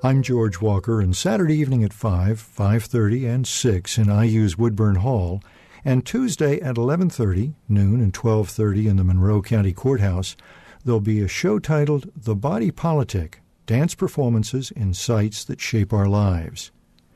I'm George Walker, and Saturday evening at 5, 5:30, and 6 in IU's Woodburn Hall, and Tuesday at 11:30, noon, and 12:30 in the Monroe County Courthouse, there'll be a show titled The Body Politic, Dance Performances in Sites That Shape Our Lives.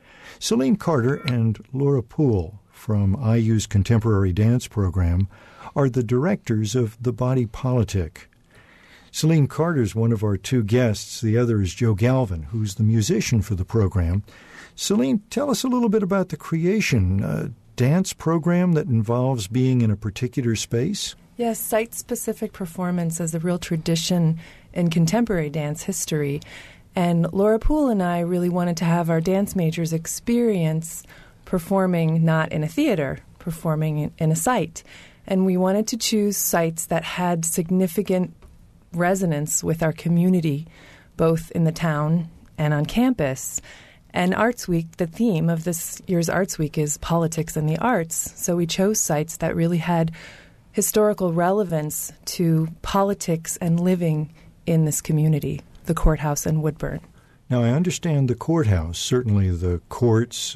Celine Carter and Laura Poole from IU's Contemporary Dance Program are the directors of The Body Politic. Celine Carter is one of our two guests. The other is Joe Galvin, who's the musician for the program. Celine, tell us a little bit about the creation, a dance program that involves being in a particular space. Yes, site-specific performance is a real tradition in contemporary dance history. And Laura Poole and I really wanted to have our dance majors experience performing not in a theater, performing in a site. And we wanted to choose sites that had significant resonance with our community, both in the town and on campus. And Arts Week, the theme of this year's Arts Week is politics and the arts. So we chose sites that really had historical relevance to politics and living in this community, the courthouse in Woodburn. Now, I understand the courthouse, certainly the courts,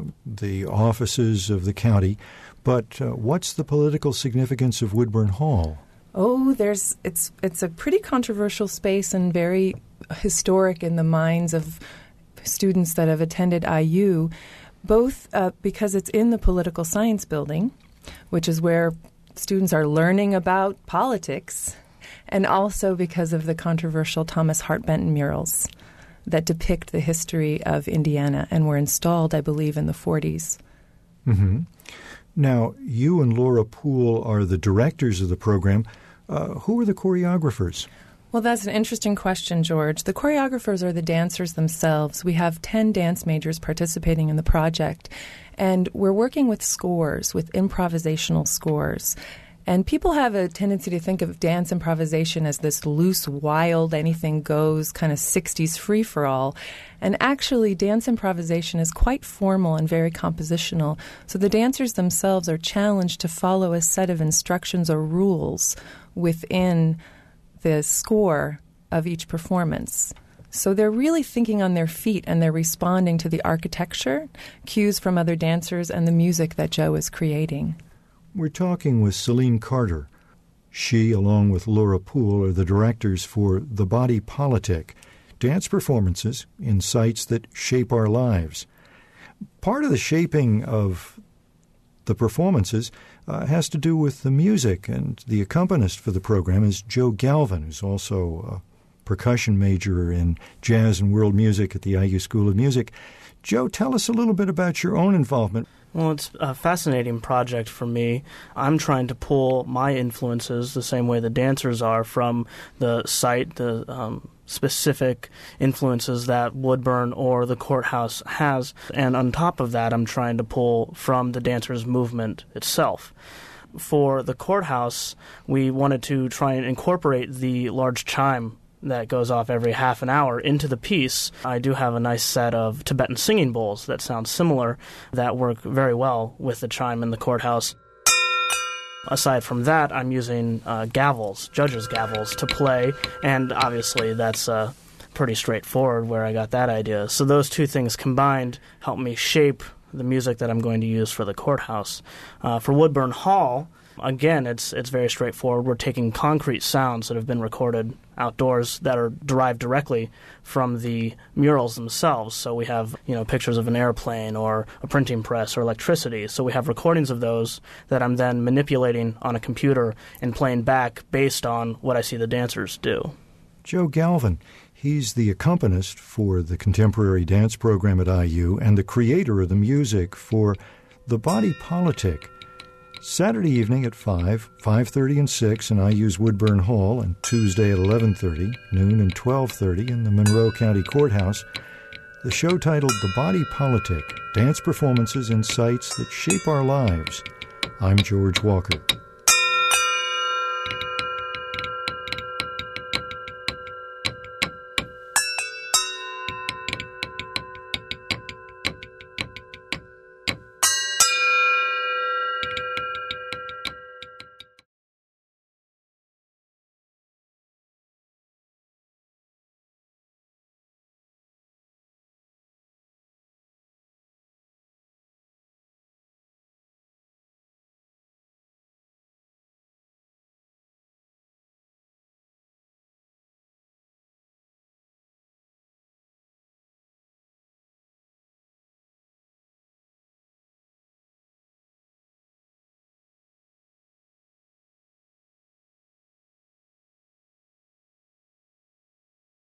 the offices of the county, but what's the political significance of Woodburn Hall? Oh, it's a pretty controversial space and very historic in the minds of students that have attended IU, both because it's in the Political Science Building, which is where students are learning about politics, and also because of the controversial Thomas Hart Benton murals that depict the history of Indiana and were installed, I believe, in the 40s. Mm-hmm. Now, you and Laura Poole are the directors of the program. Who are the choreographers? Well, that's an interesting question, George. The choreographers are the dancers themselves. We have 10 dance majors participating in the project, and we're working with scores, with improvisational scores. And people have a tendency to think of dance improvisation as this loose, wild, anything goes, kind of 60s free-for-all. And actually, dance improvisation is quite formal and very compositional. So the dancers themselves are challenged to follow a set of instructions or rules within the score of each performance. So they're really thinking on their feet, and they're responding to the architecture, cues from other dancers, and the music that Joe is creating. We're talking with Celine Carter. She, along with Laura Poole, are the directors for The Body Politic, dance performances in sites that shape our lives. Part of the shaping of the performances has to do with the music, and the accompanist for the program is Joe Galvin, who's also a percussion major in jazz and world music at the IU School of Music. Joe, tell us a little bit about your own involvement. Well, it's a fascinating project for me. I'm trying to pull my influences the same way the dancers are from the site, the specific influences that Woodburn or the courthouse has. And on top of that, I'm trying to pull from the dancers' movement itself. For the courthouse, we wanted to try and incorporate the large chime that goes off every half an hour into the piece. I do have a nice set of Tibetan singing bowls that sound similar that work very well with the chime in the courthouse. Aside from that, I'm using gavels, judges' gavels, to play, and obviously that's pretty straightforward where I got that idea. So those two things combined help me shape the music that I'm going to use for the courthouse. For Woodburn Hall, again, it's very straightforward. We're taking concrete sounds that have been recorded outdoors that are derived directly from the murals themselves. So we have, pictures of an airplane or a printing press or electricity. So we have recordings of those that I'm then manipulating on a computer and playing back based on what I see the dancers do. Joe Galvin, he's the accompanist for the contemporary dance program at IU and the creator of the music for The Body Politic. Saturday evening at 5, 5:30 and 6 in IU's Woodburn Hall, and Tuesday at 11:30, noon, and 12:30 in the Monroe County Courthouse. The show titled The Body Politic, Dance Performances in Sites That Shape Our Lives. I'm George Walker.